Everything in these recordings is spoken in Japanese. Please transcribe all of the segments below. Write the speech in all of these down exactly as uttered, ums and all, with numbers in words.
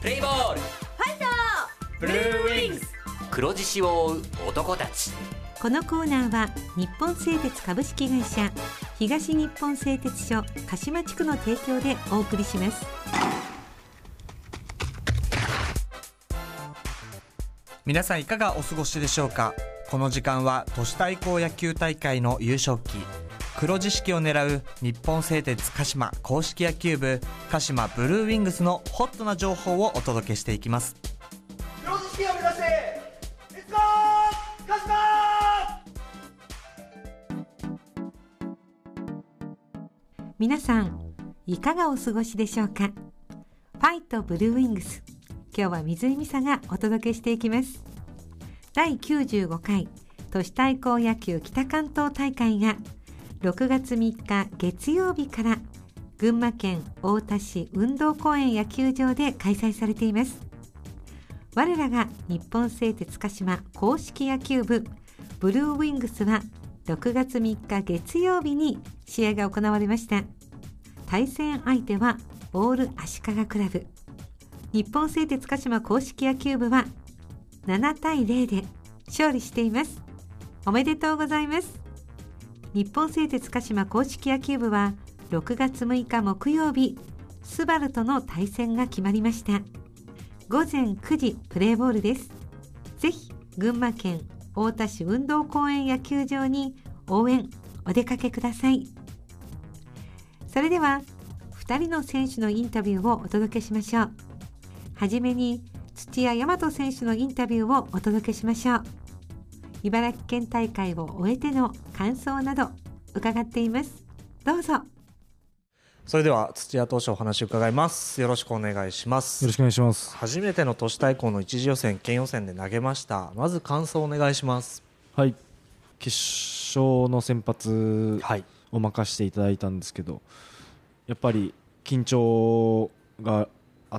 プレイボール、 ファイトブルーウィングス、黒獅子を追う男たち。 このコーナーは日本製鉄株式会社、東日本製鉄所鹿島地区の提供でお送りします。 皆さんいかがお過ごしでしょうか。この時間は都市対抗野球大会の優勝旗黒獅子を狙う日本製鉄鹿島公式野球部鹿島ブルーウィングスのホットな情報をお届けしていきます。 黒獅子を目指してレッツゴー鹿島。 皆さんいかがお過ごしでしょうか。ファイトブルーウィングス、今日は水井美沙がお届けしていきます。だいきゅうじゅうごかい都市対抗野球北関東大会がろくがつみっか月曜日から群馬県太田市運動公園野球場で開催されています。我らが日本製鉄鹿島公式野球部ブルーウィングスはろくがつみっか月曜日に試合が行われました。対戦相手はオール足利クラブ。日本製鉄鹿島公式野球部はななたいゼロで勝利しています。おめでとうございます。日本製鉄鹿島公式野球部はろくがつむいか木曜日、スバルとの対戦が決まりました。ごぜんくじプレーボールです。ぜひ群馬県太田市運動公園野球場に応援お出かけください。それではふたりの選手のインタビューをお届けしましょう。はじめに土屋大和選手のインタビューをお届けしましょう。茨城県大会を終えての感想など伺っています。どうぞ。 それでは土屋投手お話を伺います。よろしくお願いします。 よろしくお願いします。 初めての都市対抗の一次予選県予選で投げました。まず感想をお願いします。 はい、決勝の先発を任せていただいたんですけど、やっぱり緊張があって、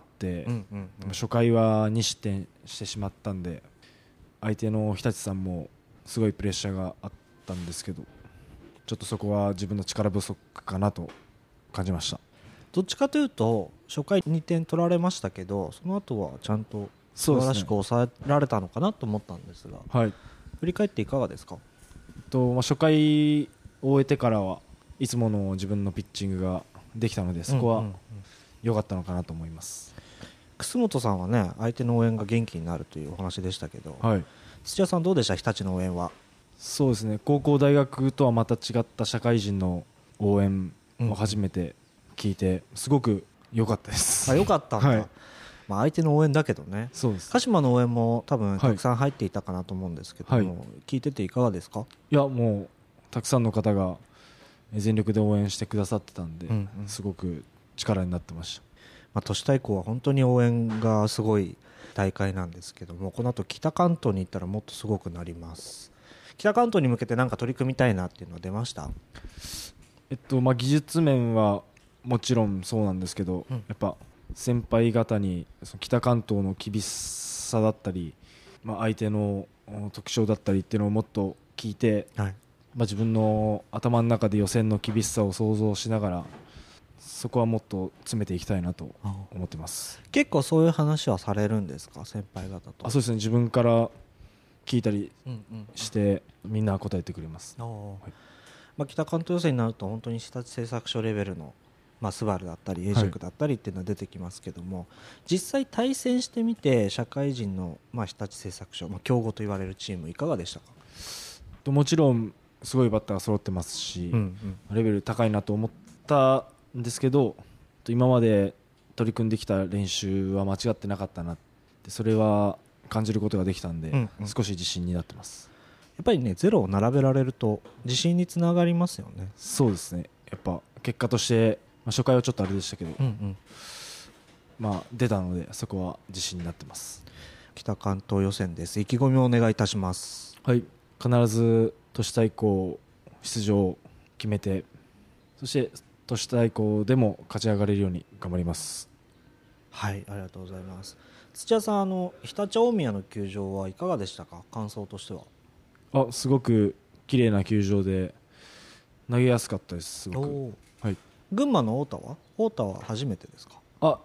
うんうんうん、初回はにしってんしてしまったんで、相手の日立さんもすごいプレッシャーがあったんですけど、ちょっとそこは自分の力不足かなと感じました。 どっちかというと初回にてん取られましたけど、その後はちゃんと素晴らしく抑えられたのかなと思ったんですが、 はい、 振り返っていかがですか。 と、まあ、初回を終えてからはいつもの自分のピッチングができたので、そこは良かったのかなと思います。 楠本さんはね、相手の応援が元気になるというお話でしたけど、 はい、 土屋さんどうでした。日立の応援は。 そうですね、高校大学とはまた違った社会人の応援を初めて聞いて、すごく良かったです。 あ、良かったんだ、はい、まあ、相手の応援だけどね。 そうです。 鹿島の応援も多分たくさん入っていたかなと思うんですけども、はい、聞いてていかがですか。 いや、もうたくさんの方が全力で応援してくださってたんで、うんうん、すごく力になってました。 まあ、都市対抗は本当に応援がすごい大会なんですけども、この後北関東に行ったらもっとすごくなります。北関東に向けて何か取り組みたいなっていうのは出ました。 えっとまあ、技術面はもちろんそうなんですけど、うん、やっぱ先輩方にその北関東の厳しさだったり、まあ、相手の特徴だったりっていうのをもっと聞いて、はい、まあ、自分の頭の中で予選の厳しさを想像しながら、そこはもっと詰めていきたいなと思ってます。 結構そういう話はされるんですか、先輩方と。 あ、そうですね、自分から聞いたりして、うんうんうん、みんな答えてくれます。はい、 まあ、北関東予選になると本当に日立製作所レベルの、まあ、スバルだったりエイジェクだったりっていうのは出てきますけども、はい、実際対戦してみて社会人の、まあ、日立製作所、まあ、強豪と言われるチームいかがでしたか。 ともちろんすごいバッターが揃ってますし、うんうん、レベル高いなと思ったんですけど、今まで取り組んできた練習は間違ってなかったなって、それは感じることができたんで、うんうん、少し自信になってます。 やっぱりね、ゼロを並べられると自信につながりますよね。 そうですね、やっぱ結果として、まあ、初回はちょっとあれでしたけど、うんうん、まあ、出たのでそこは自信になってます。 北関東予選です。意気込みをお願いいたします。 はい、必ず都市対抗出場を決めて、そして都市対抗でも勝ち上がれるように頑張ります。 はい、ありがとうございます。土屋さん、あの常陸大宮の球場はいかがでしたか、感想としては。 あ、すごく綺麗な球場で投げやすかったです。すごく、はい、 群馬の太田は太田は初めてですか。 あ、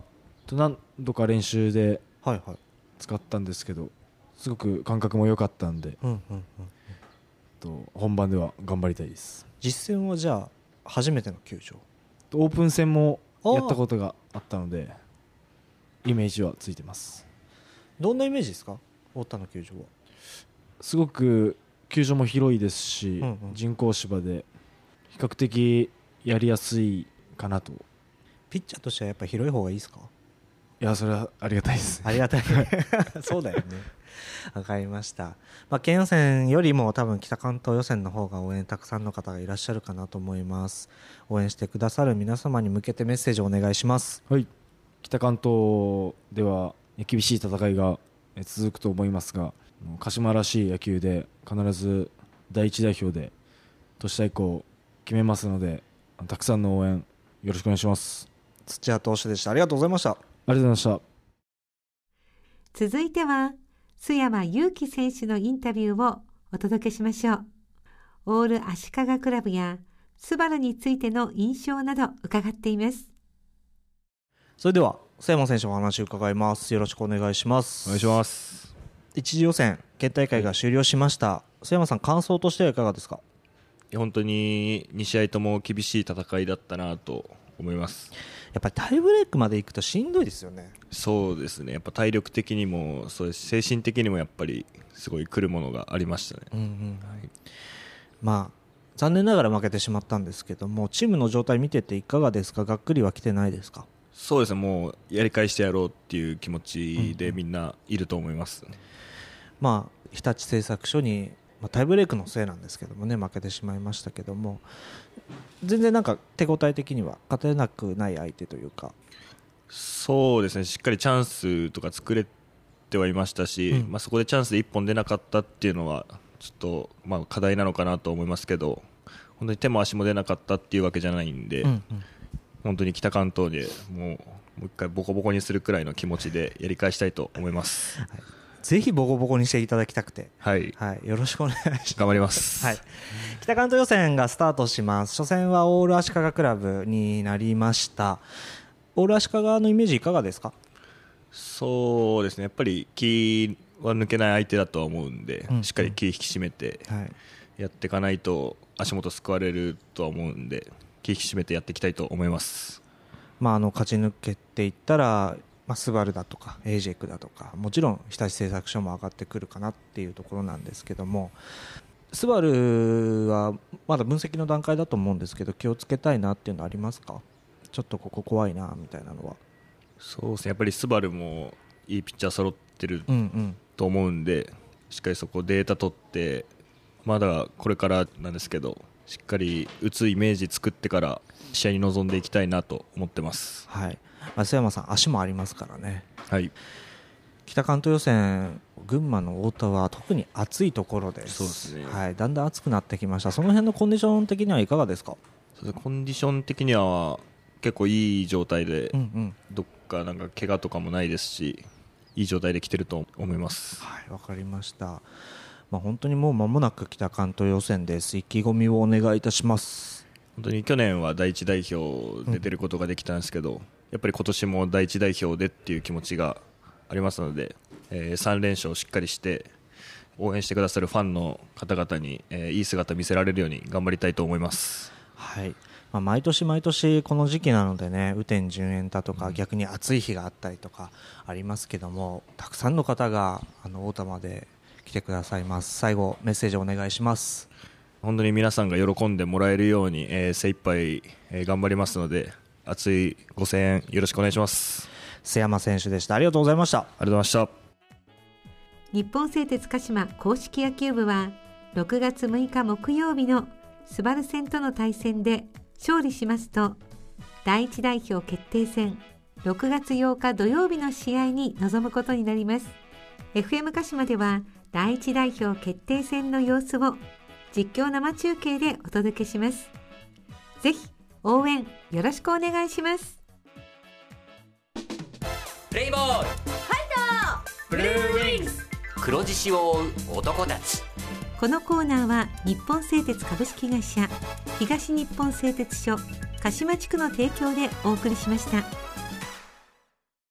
と何度か練習ではいはい。 使ったんですけど、すごく感覚も良かったんで、 うんうんうん。 と本番では頑張りたいです。 実戦はじゃあ初めての球場？ オープン戦もやったことがあったのでイメージはついてます。 どんなイメージですか、太田の球場は？ すごく球場も広いですし、 うんうん、 人工芝で比較的やりやすいかなと。 ピッチャーとしてはやっぱり広い方がいいですか？ いや、それはありがたいです。 ありがたいそうだよね。わかりました。まあ、県予選よりも多分北関東予選の方が応援たくさんの方がいらっしゃるかなと思います。応援してくださる皆様に向けてメッセージをお願いします。 はい、北関東では厳しい戦いが続くと思いますが、鹿島らしい野球で必ず第一代表で都市対抗を決めますので、たくさんの応援よろしくお願いします。 土屋投手でした。ありがとうございました。 ありがとうございました。 続いては須山勇樹選手のインタビューをお届けしましょう。オール足利クラブやスバルについての印象など伺っています。 それでは須山選手のお話を伺います。よろしくお願いします。 お願いします。 一次予選県大会が終了しました。須山さん、感想としてはいかがですか？ いや、本当にに試合とも厳しい戦いだったなと思います。 やっぱりタイブレークまで行くとしんどいですよね。 そうですね、やっぱ体力的にもそうです、精神的にもやっぱりすごい来るものがありましたね。 うんうん、はい、まあ残念ながら負けてしまったんですけども、チームの状態見てていかがですか？がっくりは来てないですか？ そうですね、もうやり返してやろうっていう気持ちでみんないると思います。うんうん、 まあ日立製作所に、まあ、タイブレークのせいなんですけどもね、負けてしまいましたけども、全然なんか手応え的には勝てなくない相手というか。 そうですね、しっかりチャンスとか作れてはいましたし、うん、まあ、そこでチャンスでいっぽん出なかったっていうのはちょっとまあ課題なのかなと思いますけど、本当に手も足も出なかったっていうわけじゃないんで、うんうん、本当に北関東でもう、もう一回ボコボコにするくらいの気持ちでやり返したいと思います。はい、 ぜひボコボコにしていただきたくて、 はいはい、よろしくお願いします。 頑張ります。 はい、北関東予選がスタートします。初戦はオール足利クラブになりました。オール足利のイメージいかがですか？ そうですね、やっぱり気は抜けない相手だとは思うんで、うんうん、しっかり気引き締めてやっていかないと足元すくわれるとは思うんで、気引き締めてやっていきたいと思います。 まあ、あの勝ち抜けていったら、まあ、スバルだとかエージェックだとか、もちろん日立製作所も上がってくるかなっていうところなんですけども、スバルはまだ分析の段階だと思うんですけど、気をつけたいなっていうのはありますか？ちょっとここ怖いなみたいなのは。 そうですね、やっぱりスバルもいいピッチャー揃ってると思うんで、うんうん、しっかりそこデータ取って、まだこれからなんですけど、しっかり打つイメージ作ってから試合に臨んでいきたいなと思ってます。 はい、須山さん、足もありますからね。 はい、 北関東予選、群馬の太田は特に暑いところです。 そうですね、 はい、だんだん暑くなってきました。その辺のコンディション的にはいかがですか？ コンディション的には結構いい状態で、うんうん、どっかなんか怪我とかもないですし、いい状態で来てると思います。 はい、わかりました。まあ、本当にもう間もなく北関東予選です。意気込みをお願いいたします。 本当に去年は第一代表で出ることができたんですけど、うん、やっぱり今年も第一代表でっていう気持ちがありますので、えー、さん連勝しっかりして応援してくださるファンの方々に、えー、いい姿見せられるように頑張りたいと思います。 はい、まあ、毎年毎年この時期なのでね、雨天順延だとか逆に暑い日があったりとかありますけども、たくさんの方があの太田まで来てくださいます。最後メッセージお願いします。 本当に皆さんが喜んでもらえるように、えー、精一杯、えー、頑張りますので、熱いご声援よろしくお願いします。 須山選手でした。ありがとうございました。 ありがとうございました。 日本製鉄鹿島公式野球部はろくがつむいか木曜日のスバル戦との対戦で勝利しますと、第一代表決定戦ろくがつようか土曜日の試合に臨むことになります。 エフエム 鹿島では第一代表決定戦の様子を実況生中継でお届けします。ぜひ応援よろしくお願いします。 プレイボールファイトブルーウィングス、黒獅子を追う男たち。 このコーナーは日本製鉄株式会社東日本製鉄所鹿島地区の提供でお送りしました。